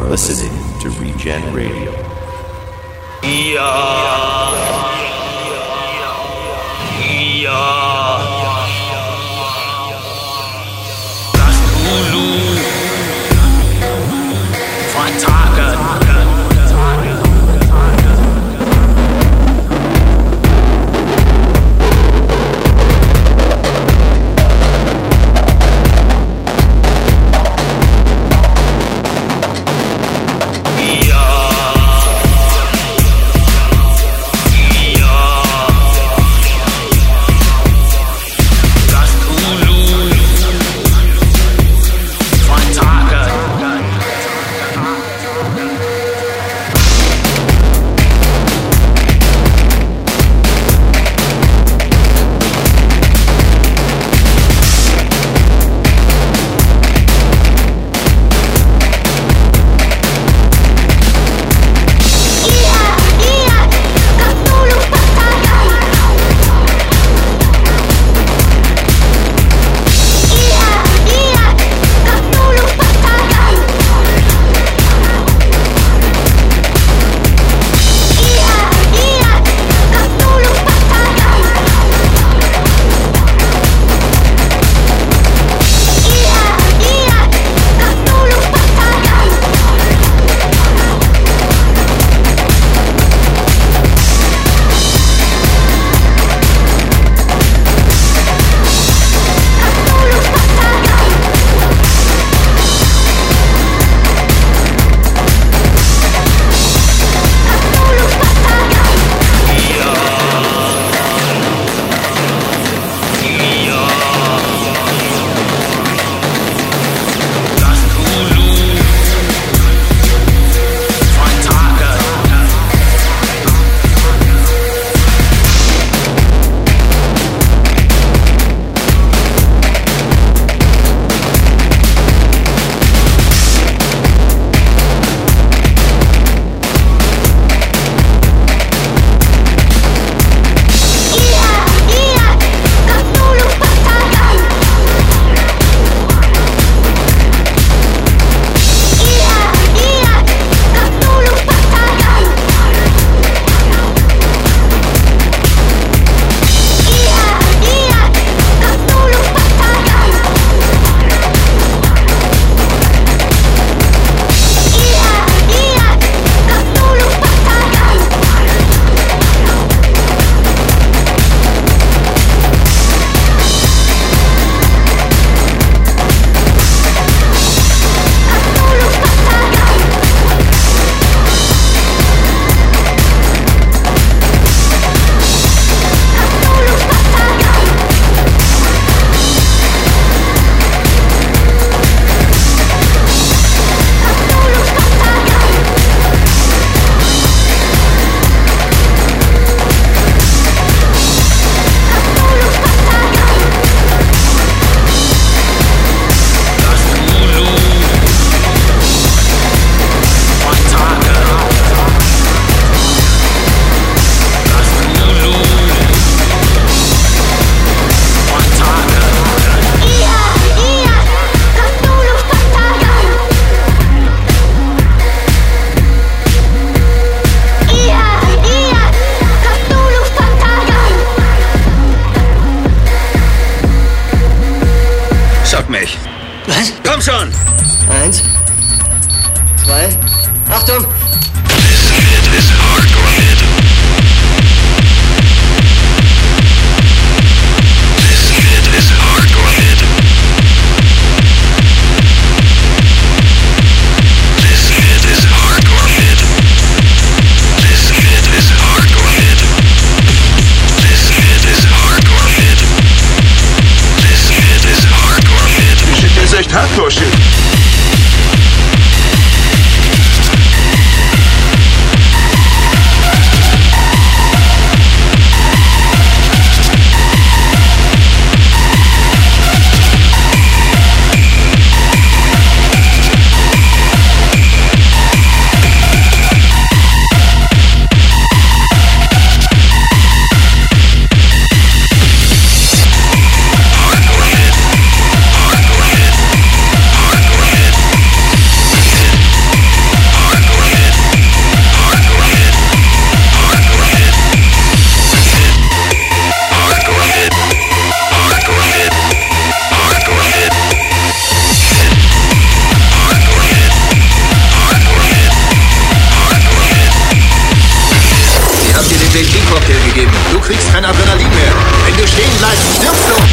listening to Regen Radio. Was? Komm schon! 1, 2, Achtung! This shit is hardcore metal. This shit is hardcore metal. This shit is hardcore metal. This shit is hardcore metal. This shit is hardcore metal. This shit is hardcore metal. Die Shit ist echt Hardcore-Shit. kein Adrenalin mehr. Wenn du stehen bleibst, stirbst du.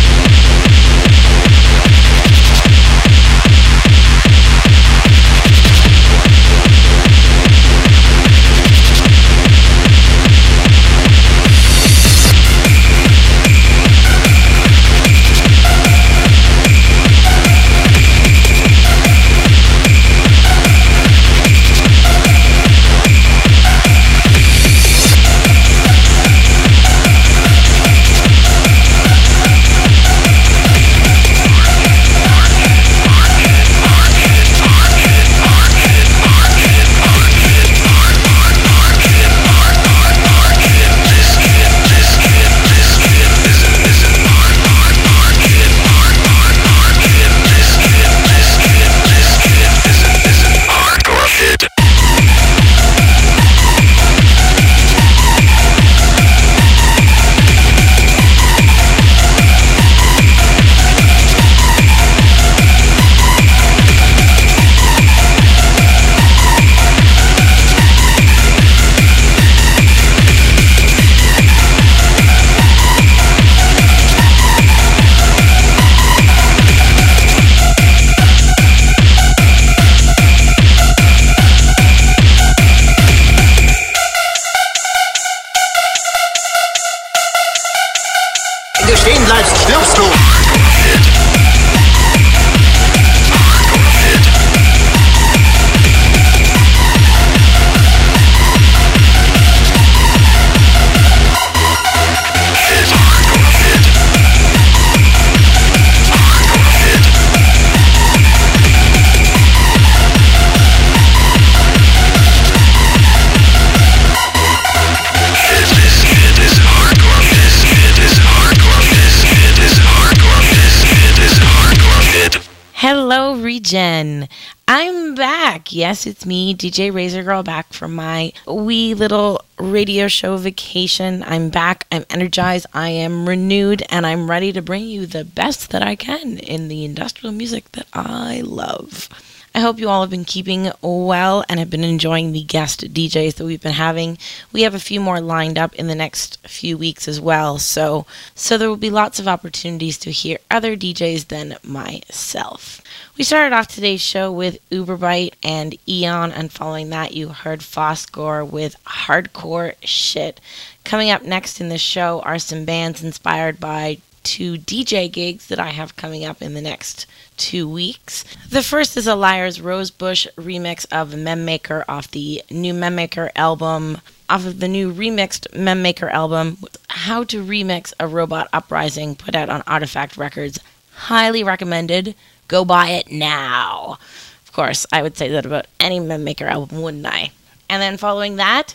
Wenn du stehen bleibst, stirbst du. Hello, Regen. I'm back. Yes, it's me, DJ Razor Girl, back from my wee little radio show vacation. I'm back. I'm energized. I am renewed, and I'm ready to bring you the best that I can in the industrial music that I love. I hope you all have been keeping well and have been enjoying the guest DJs that we've been having. We have a few more lined up in the next few weeks as well, so there will be lots of opportunities to hear other DJs than myself. We started off today's show with Uberbyte and Eon, and following that you heard Fosgore with Hardcore Shit. Coming up next in the show are some bands inspired by 2 DJ gigs that I have coming up in the next 2 weeks. The first is a Liar's Rosebush remix of Memmaker off the new Memmaker album, off of the new remixed Memmaker album, How to Remix a Robot Uprising, put out on Artifact Records. Highly recommended. Go buy it now. Of course, I would say that about any Memmaker album, wouldn't I? And then following that,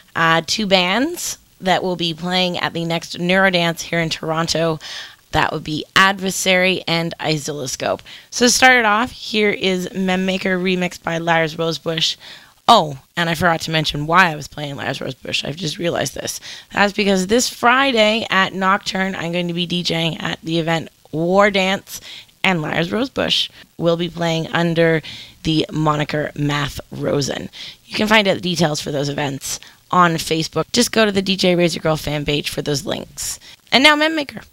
2 bands that will be playing at the next Neurodance here in Toronto. That would be Adversary and Oscilloscope. So to start it off, here is Memmaker remixed by Liar's Rosebush. Oh, and I forgot to mention why I was playing Liar's Rosebush. I've just realized this. That's because this Friday at Nocturne, I'm going to be DJing at the event War Dance, and Liar's Rosebush will be playing under the moniker Math Rosen. You can find out the details for those events on Facebook. Just go to the DJ Razor Girl fan page for those links. And now Memmaker.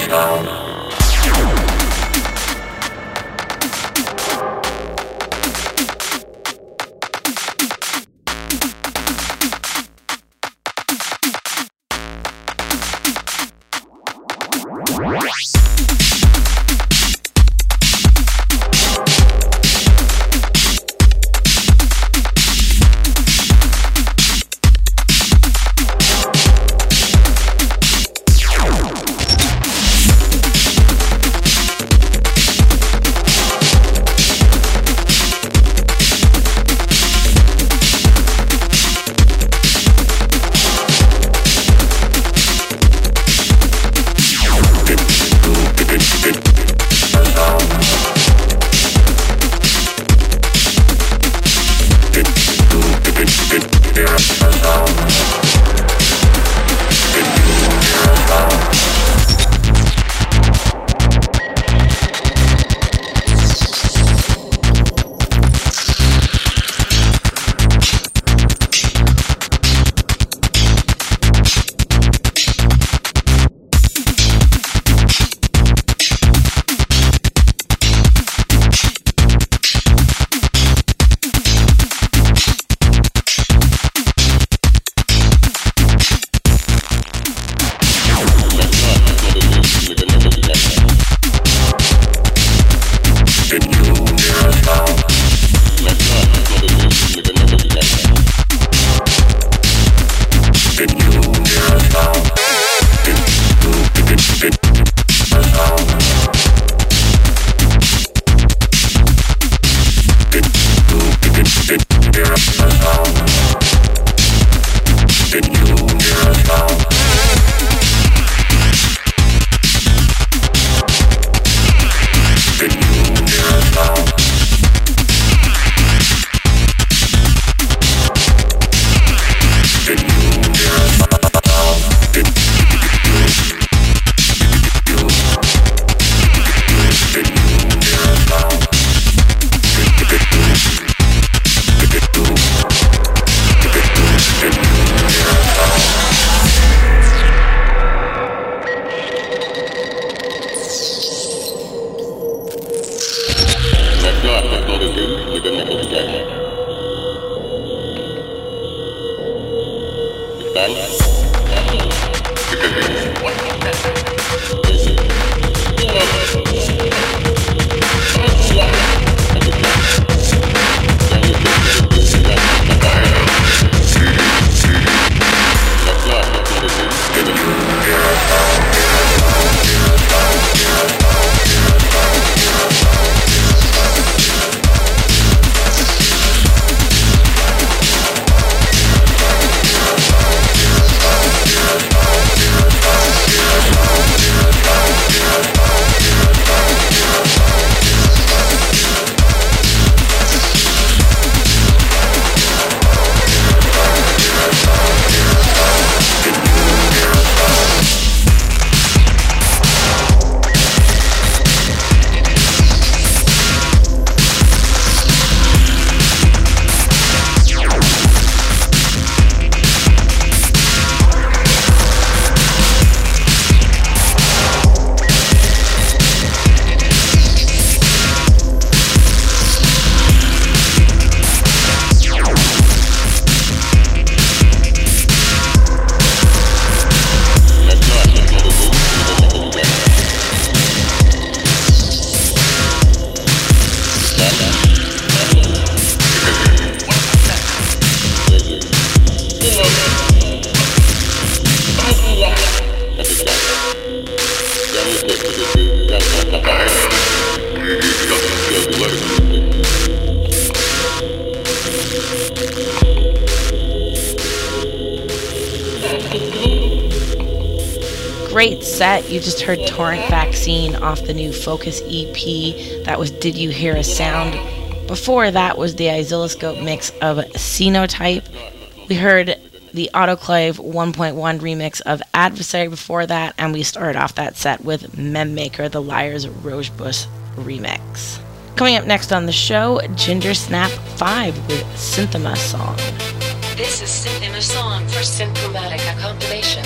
Great set. You just heard Torrent Vaccine off the new Focus EP. That was Did You Hear a Sound? Before that was the Oscilloscope mix of Cenotype. We heard the Autoclave 1.1 remix of Adversary before that, and we started off that set with Memmaker, the Liars Rosebush remix. Coming up next on the show, Ginger Snap 5 with Synthema Song. This is Synthema Song for Synthematica compilation.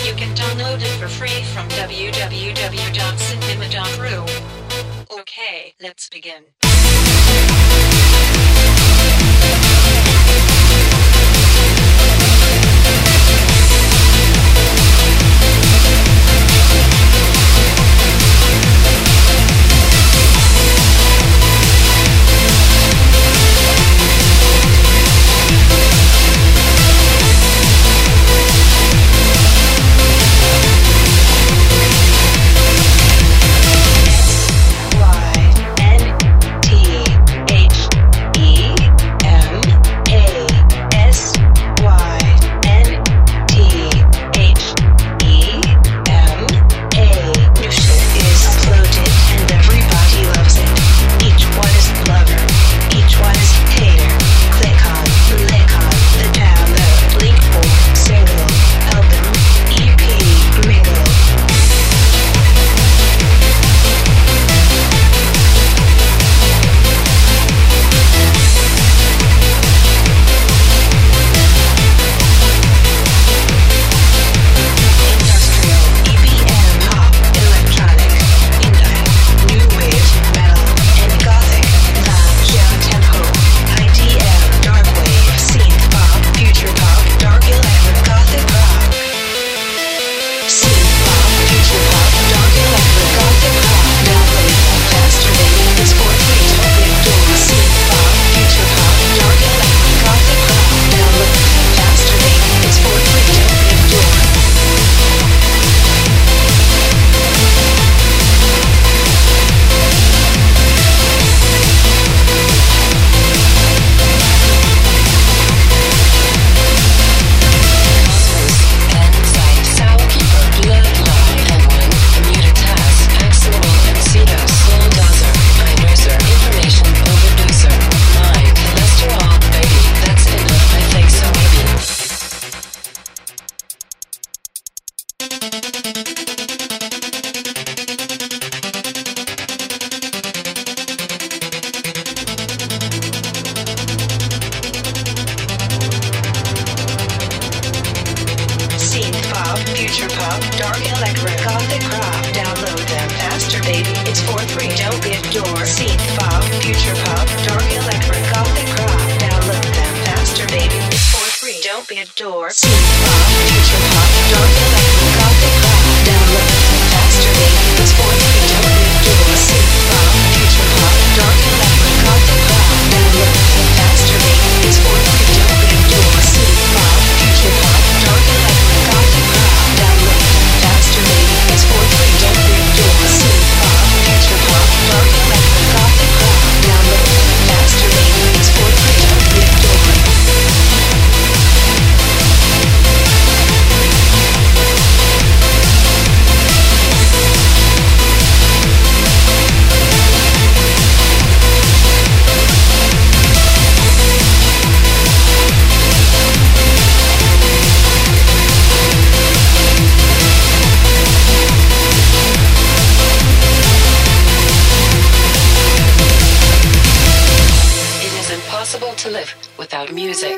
You can download it for free from www.cinema.ru. Okay, let's begin. To live without music.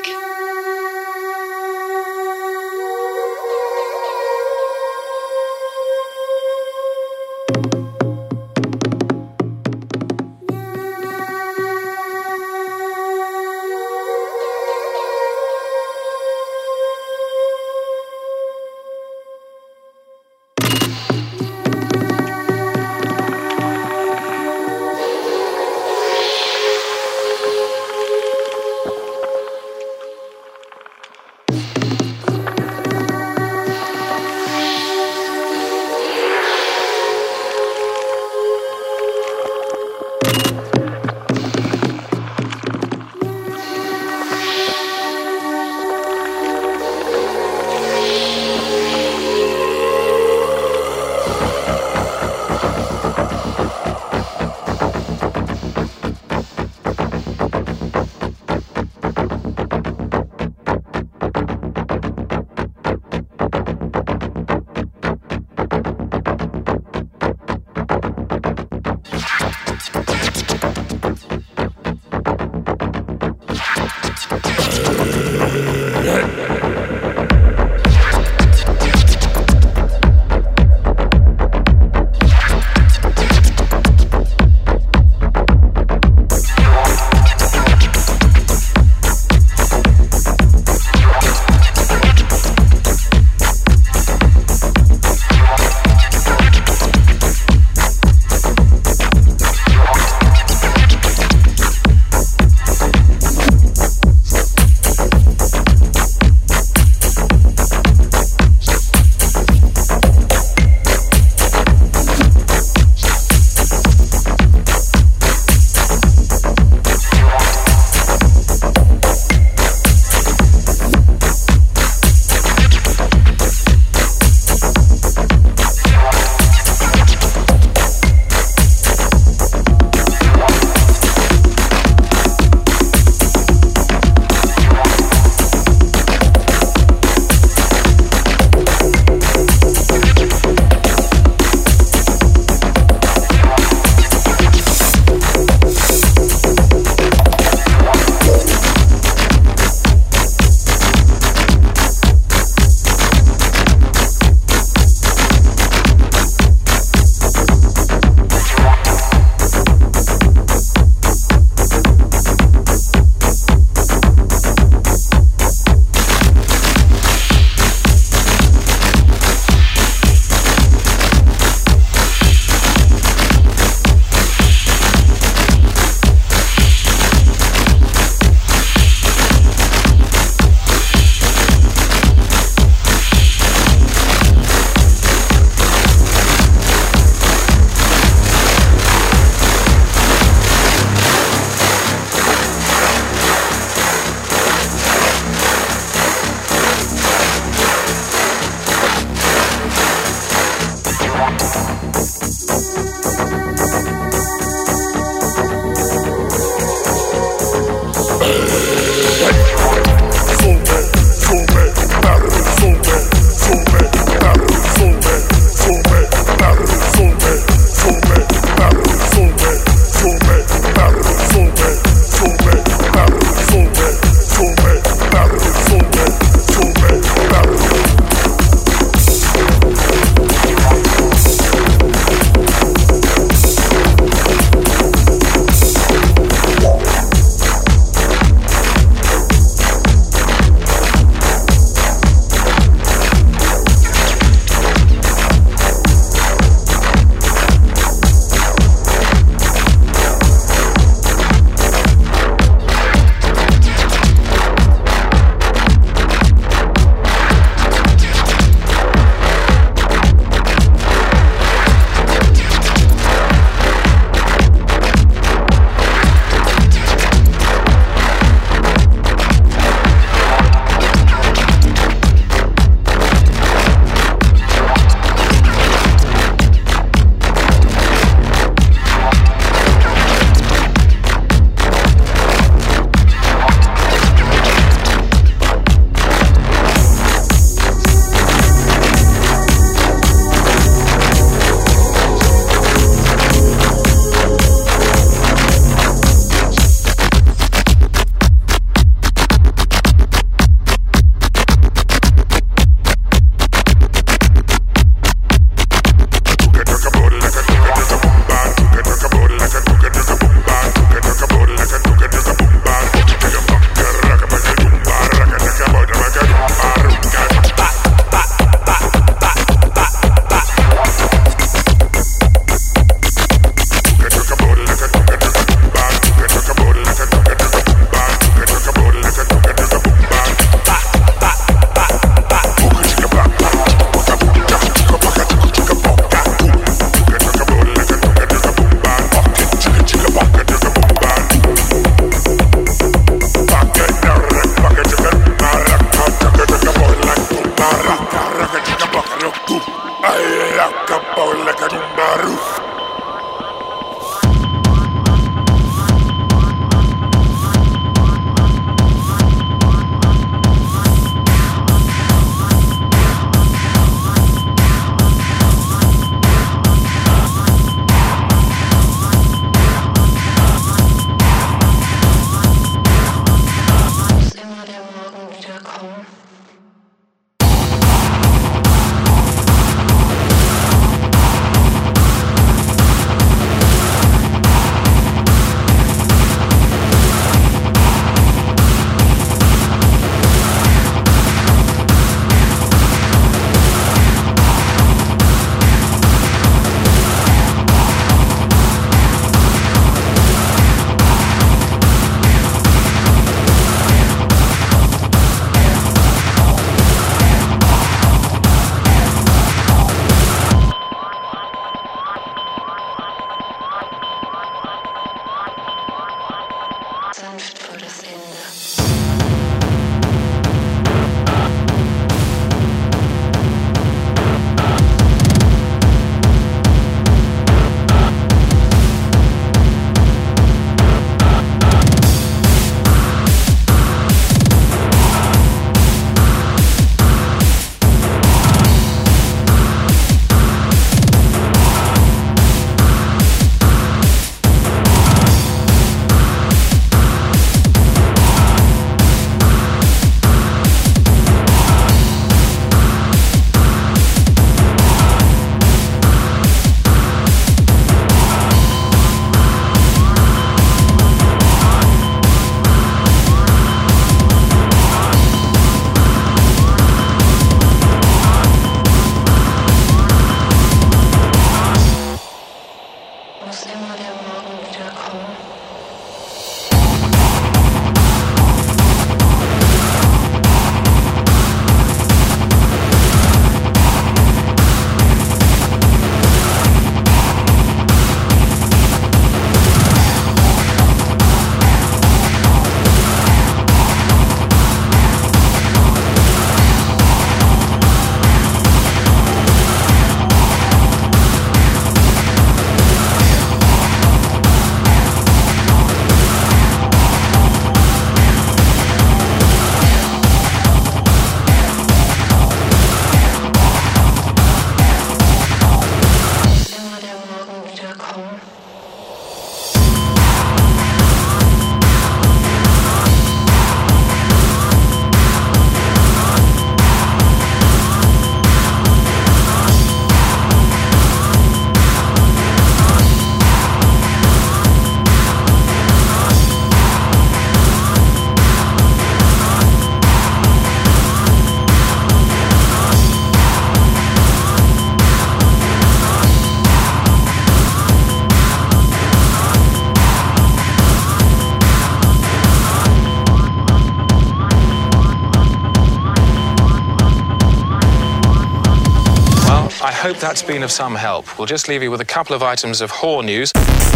hope that's been of some help. We'll just leave you with a couple of items of whore news.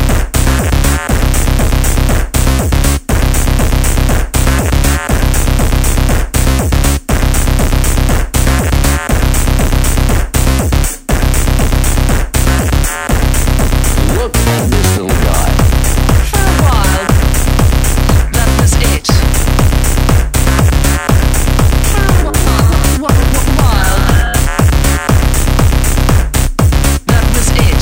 Look at this little guy. For a while, that was it. For a while, that was it.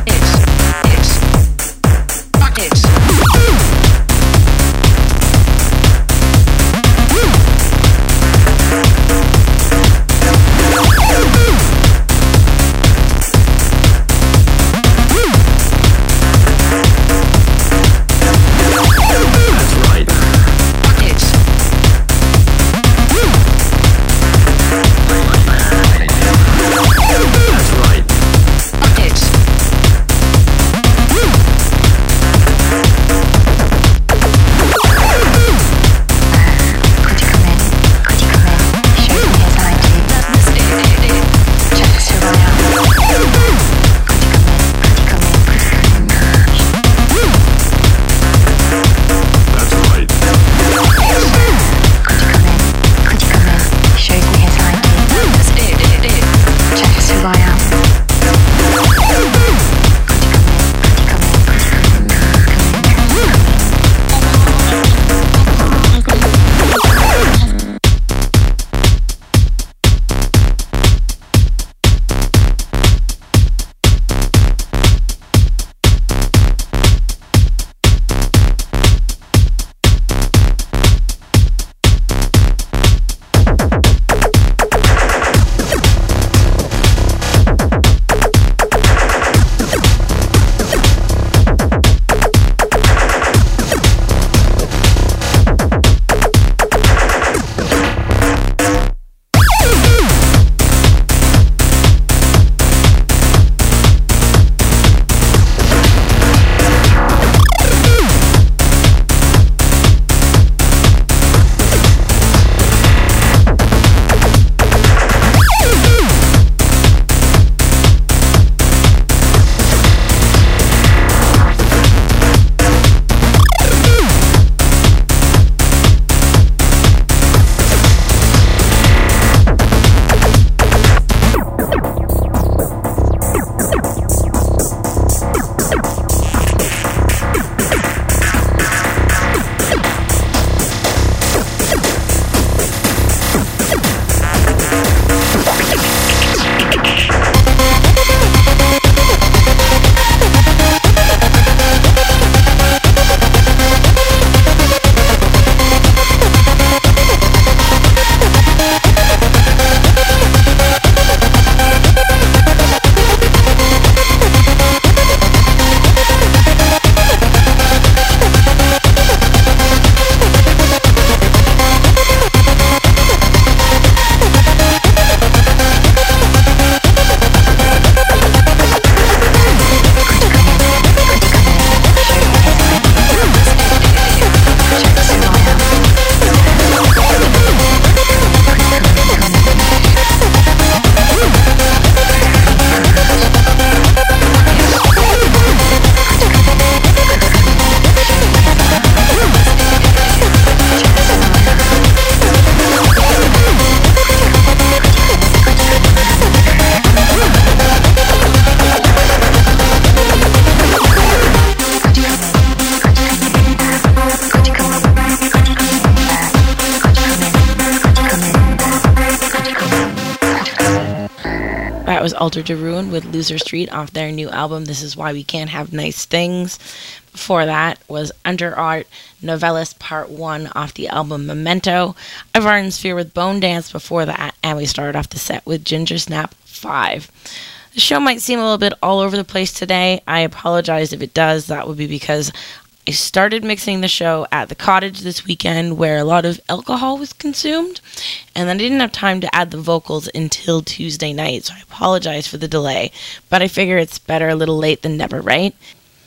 That was Alter de Ruin with Loser Street off their new album, This Is Why We Can't Have Nice Things. Before that was Under Art Novellis Part 1 off the album Memento. Ivar Sphere with Bone Dance before that, and we started off the set with Ginger Snap 5. The show might seem a little bit all over the place today. I apologize if it does. That would be because I started mixing the show at the cottage this weekend where a lot of alcohol was consumed, and then I didn't have time to add the vocals until Tuesday night, so I apologize for the delay, but I figure it's better a little late than never, right?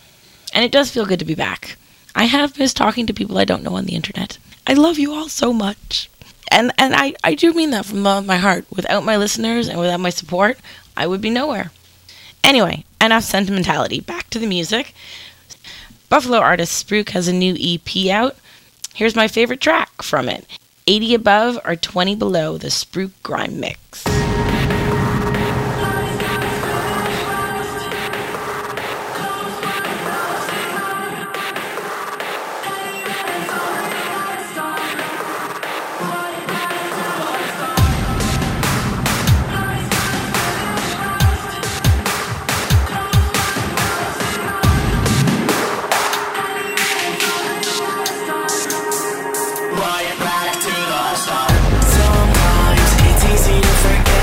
And it does feel good to be back. I have missed talking to people I don't know on the internet. I love you all so much. And I do mean that from my heart. Without my listeners and without my support, I would be nowhere. Anyway, enough sentimentality. Back to the music. Buffalo artist Spruik has a new EP out. Here's my favorite track from it. 80 Above or 20 Below, the Spruik Grime Mix. Sometimes it's easy to forget.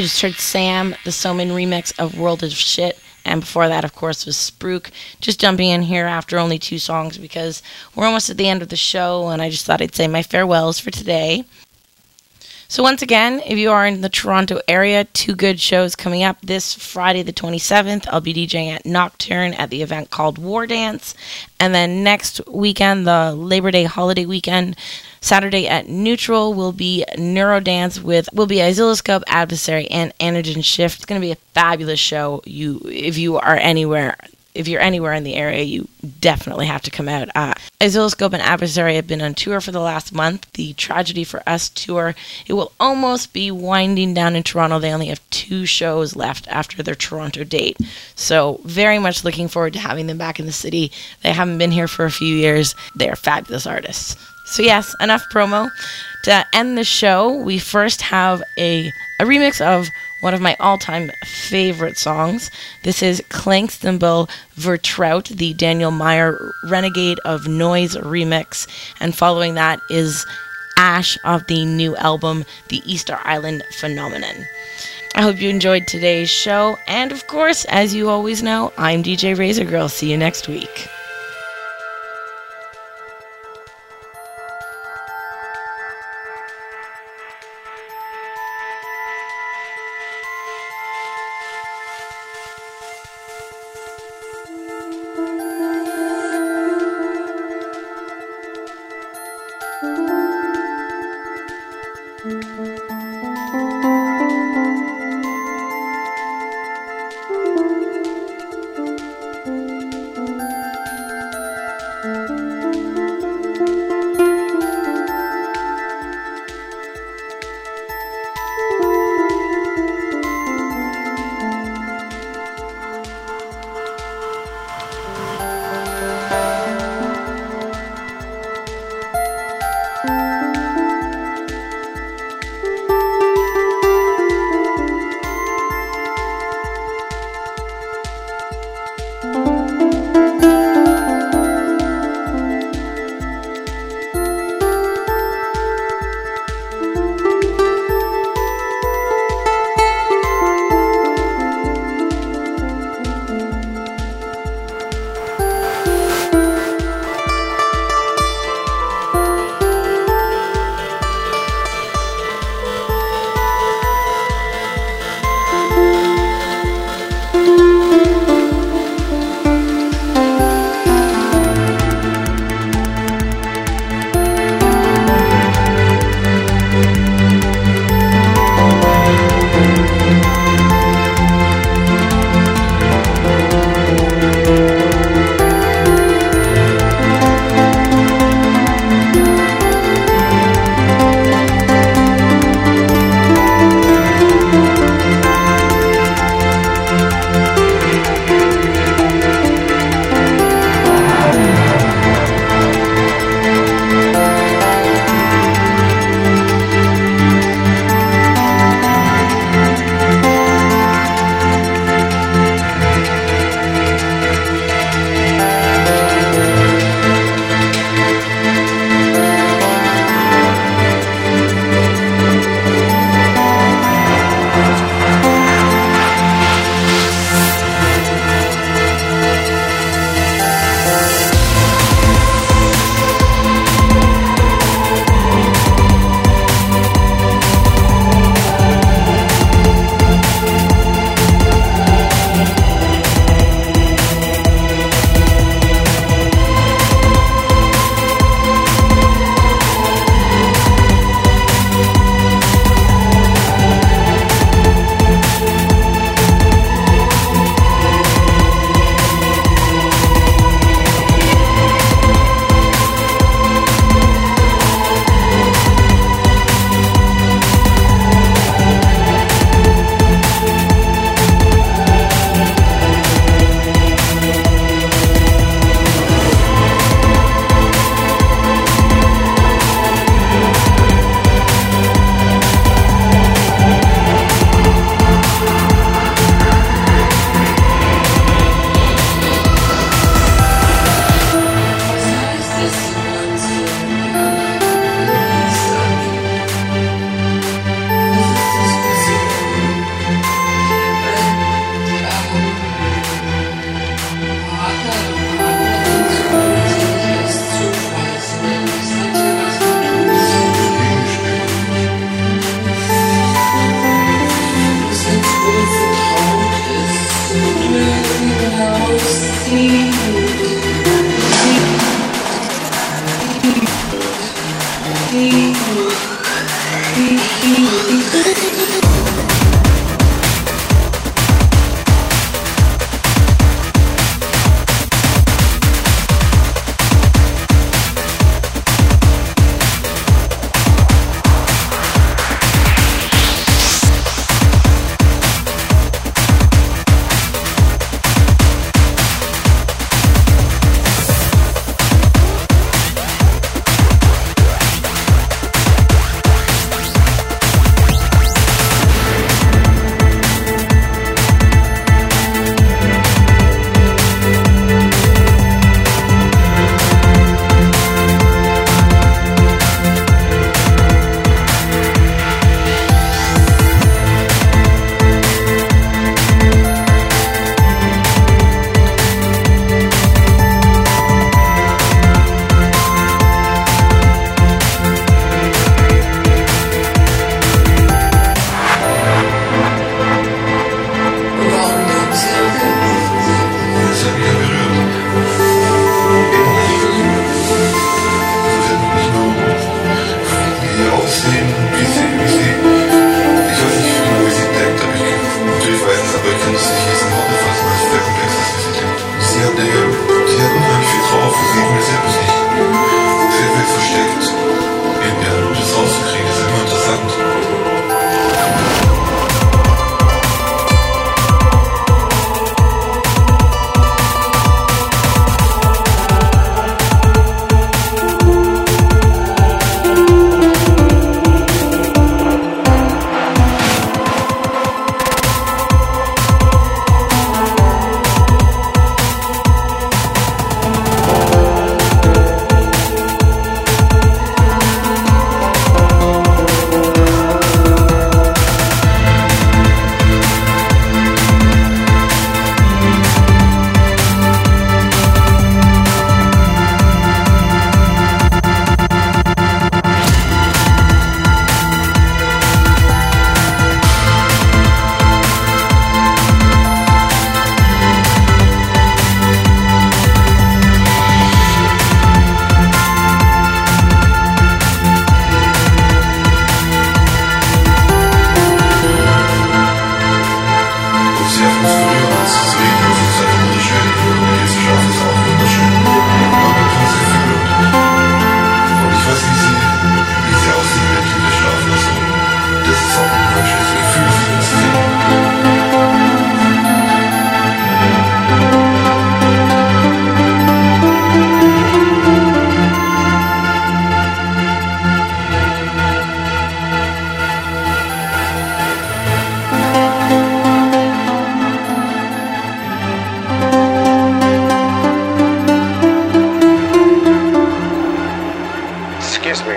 You just heard Sam, the Soman remix of World of Shit. And before that, of course, was Spruik. Just jumping in here after only 2 songs because we're almost at the end of the show, and I just thought I'd say my farewells for today. So once again, if you are in the Toronto area, 2 good shows coming up. This Friday the 27th, I'll be DJing at Nocturne at the event called War Dance. And then next weekend, the Labor Day holiday weekend, Saturday at Neutral will be Neurodance will be Oscilloscope, Adversary, and Antigen Shift. It's going to be a fabulous show. If you're anywhere in the area, you definitely have to come out. Oscilloscope and Adversary have been on tour for the last month. The Tragedy for Us tour, it will almost be winding down in Toronto. They only have 2 shows left after their Toronto date. So very much looking forward to having them back in the city. They haven't been here for a few years. They are fabulous artists. So yes, enough promo. To end the show, we first have a remix of one of my all-time favorite songs. This is Klangstempel Vertraut, the Daniel Meyer Renegade of Noise remix. And following that is Ash of the new album, The Easter Island Phenomenon. I hope you enjoyed today's show. And of course, as you always know, I'm DJ Razor Girl. See you next week.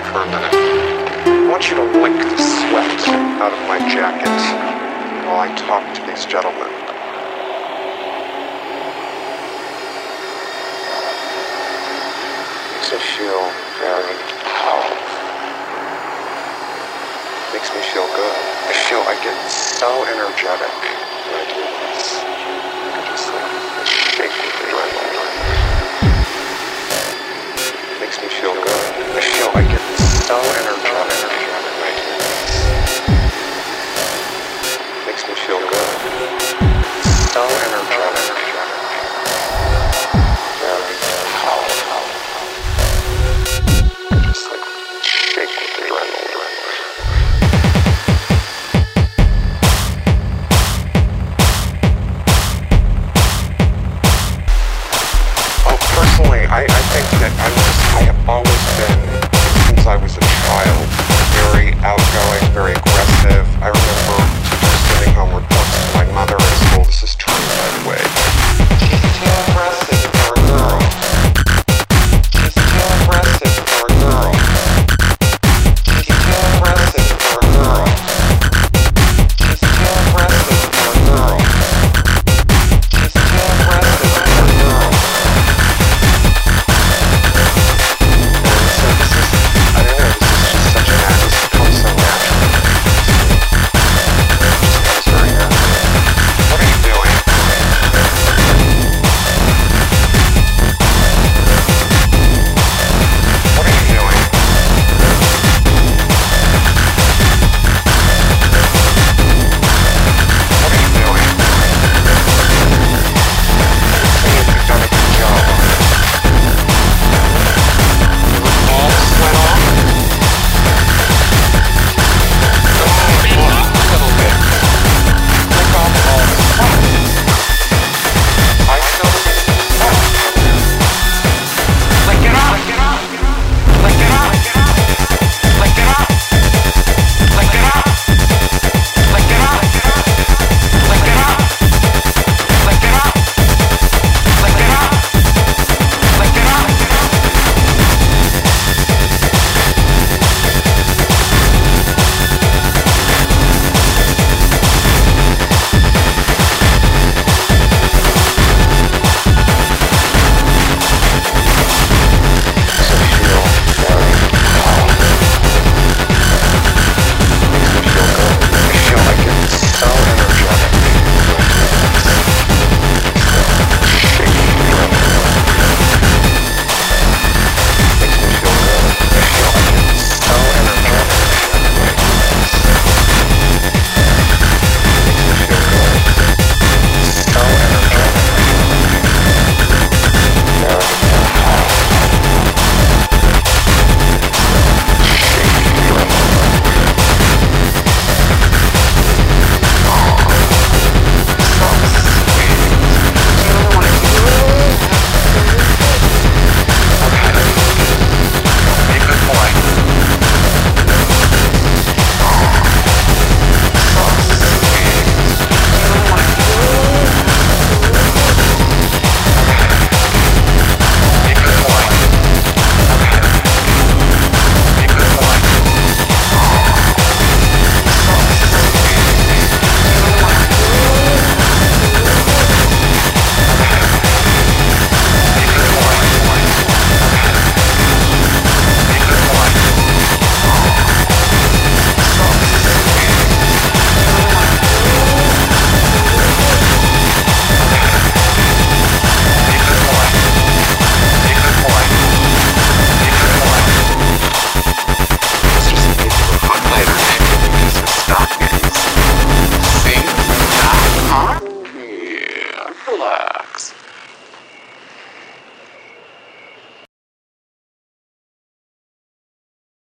for a minute. I want you to lick the sweat out of my jacket while I talk to these gentlemen. Makes me feel very powerful. Makes me feel good. I feel I get so energetic when I do this. I just like shake with the adrenaline. Makes me feel good. I feel I get so energetic when I do this. Makes me feel good. So energetic. Very powerful. Just like shake with the adrenaline. Personally, I think that I have always been, since I was a child, very outgoing, very aggressive. I remember teachers sending homework books to my mother in school. This is